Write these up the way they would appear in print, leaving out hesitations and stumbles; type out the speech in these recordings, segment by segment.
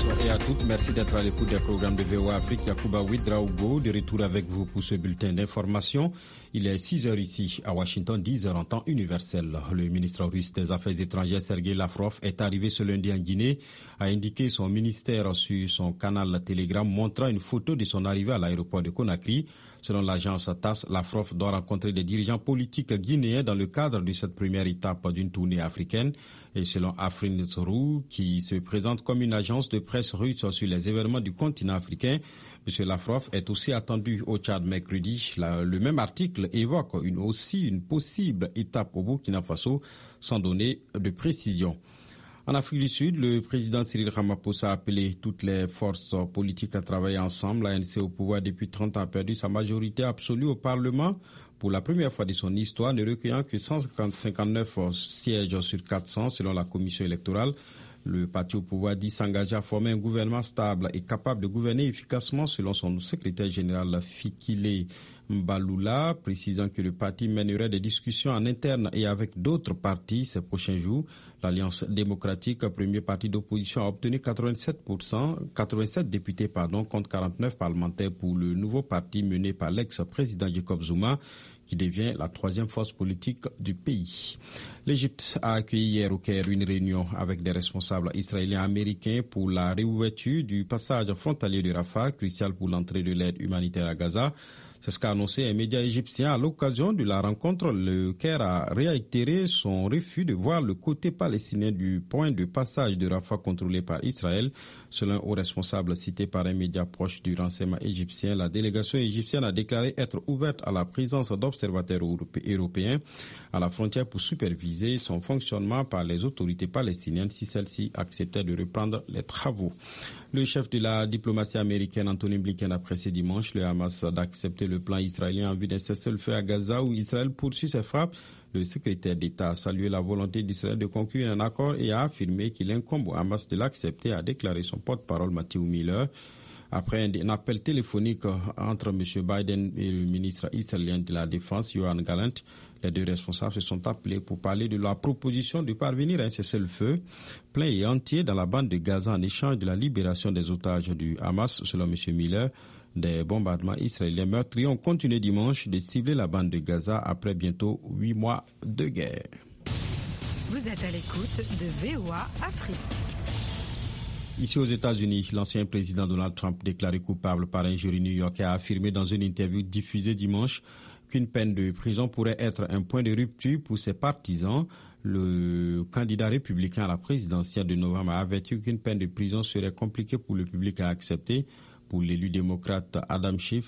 Bonsoir et à toutes. Merci d'être à l'écoute des programmes de VOA Afrique. Yacouba Ouedraogo, de retour avec vous pour ce bulletin d'information. Il est 6h ici à Washington, 10h en temps universel. Le ministre russe des Affaires étrangères, Sergei Lavrov, est arrivé ce lundi en Guinée, a indiqué son ministère sur son canal Telegram, montrant une photo de son arrivée à l'aéroport de Conakry. Selon l'agence TASS, Lavrov doit rencontrer des dirigeants politiques guinéens dans le cadre de cette première étape d'une tournée africaine. Et selon Afrin Tsuru, qui se présente comme une agence de presse russe sur les événements du continent africain, M. Lavrov est aussi attendu au Tchad mercredi. Le même article évoque une possible étape au Burkina Faso, sans donner de précision. En Afrique du Sud, le président Cyril Ramaphosa a appelé toutes les forces politiques à travailler ensemble. L'ANC au pouvoir depuis 30 ans a perdu sa majorité absolue au Parlement pour la première fois de son histoire, ne recueillant que 159 sièges sur 400 selon la commission électorale. Le parti au pouvoir dit s'engager à former un gouvernement stable et capable de gouverner efficacement selon son secrétaire général Fikile Mbalula, précisant que le parti mènerait des discussions en interne et avec d'autres partis ces prochains jours. L'Alliance démocratique, premier parti d'opposition, a obtenu 87 députés contre 49 parlementaires pour le nouveau parti mené par l'ex-président Jacob Zuma, qui devient la troisième force politique du pays. L'Égypte a accueilli hier au Caire une réunion avec des responsables israéliens et américains pour la réouverture du passage frontalier de Rafah, crucial pour l'entrée de l'aide humanitaire à Gaza. C'est ce qu'a annoncé un média égyptien à l'occasion de la rencontre. Le Caire a réitéré son refus de voir le côté palestinien du point de passage de Rafah contrôlé par Israël. Selon un haut responsable cité par un média proche du renseignement égyptien, la délégation égyptienne a déclaré être ouverte à la présence d'observateurs européens à la frontière pour superviser son fonctionnement par les autorités palestiniennes si celles-ci acceptaient de reprendre les travaux. Le chef de la diplomatie américaine, Anthony Blinken, a pressé dimanche le Hamas d'accepter le plan israélien en vue d'un cessez-le-feu à Gaza où Israël poursuit ses frappes. Le secrétaire d'État a salué la volonté d'Israël de conclure un accord et a affirmé qu'il incombe au Hamas de l'accepter, a déclaré son porte-parole Matthew Miller. Après un appel téléphonique entre M. Biden et le ministre israélien de la Défense, Yoav Gallant, les deux responsables se sont appelés pour parler de la proposition de parvenir à un cessez-le-feu plein et entier dans la bande de Gaza en échange de la libération des otages du Hamas. Selon M. Miller, des bombardements israéliens meurtriers ont continué dimanche de cibler la bande de Gaza après bientôt 8 mois de guerre. Vous êtes à l'écoute de VOA Afrique. Ici aux États-Unis, l'ancien président Donald Trump, déclaré coupable par un jury new-yorkais, a affirmé dans une interview diffusée dimanche qu'une peine de prison pourrait être un point de rupture pour ses partisans. Le candidat républicain à la présidentielle de novembre a averti qu'une peine de prison serait compliquée pour le public à accepter. Pour l'élu démocrate Adam Schiff,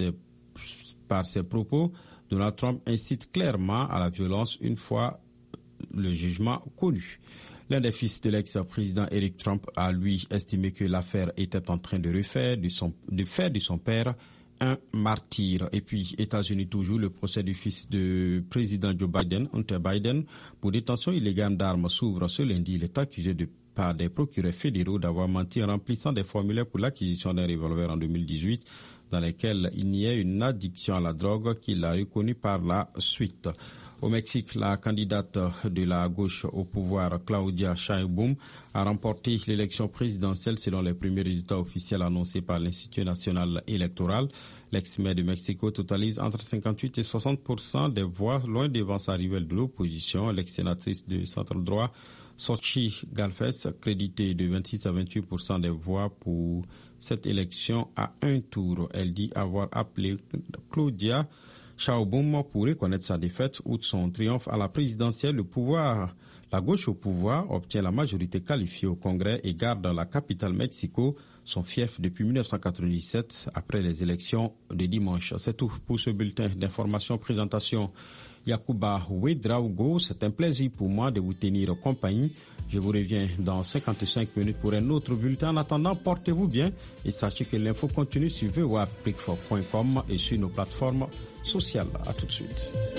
par ses propos, Donald Trump incite clairement à la violence une fois le jugement connu. L'un des fils de l'ex-président Eric Trump a, lui, estimé que l'affaire était en train de faire de son père un martyr. Et puis, États-Unis toujours, le procès du fils du président Joe Biden, Hunter Biden, pour détention illégale d'armes s'ouvre ce lundi. Il est accusé par des procureurs fédéraux d'avoir menti en remplissant des formulaires pour l'acquisition d'un revolver en 2018 dans lesquels il n'y a une addiction à la drogue qu'il a reconnue par la suite. Au Mexique, la candidate de la gauche au pouvoir, Claudia Sheinbaum, a remporté l'élection présidentielle selon les premiers résultats officiels annoncés par l'Institut national électoral. L'ex-maire de Mexico totalise entre 58 et 60% des voix, loin devant sa rivale de l'opposition, l'ex-sénatrice de centre-droit, Xochitl Gálvez, créditée de 26 à 28% des voix pour cette élection à un tour. Elle dit avoir appelé Claudia Sheinbaum pour reconnaître sa défaite. Outre son triomphe à la présidentielle, la gauche au pouvoir obtient la majorité qualifiée au Congrès et garde la capitale Mexico, son fief depuis 1997 après les élections de dimanche. C'est tout pour ce bulletin d'information. Présentation Yacouba Ouedraogo. C'est un plaisir pour moi de vous tenir compagnie. Je vous reviens dans 55 minutes pour un autre bulletin. En attendant, portez-vous bien et sachez que l'info continue sur voaafrique.com et sur nos plateformes sociales. À tout de suite.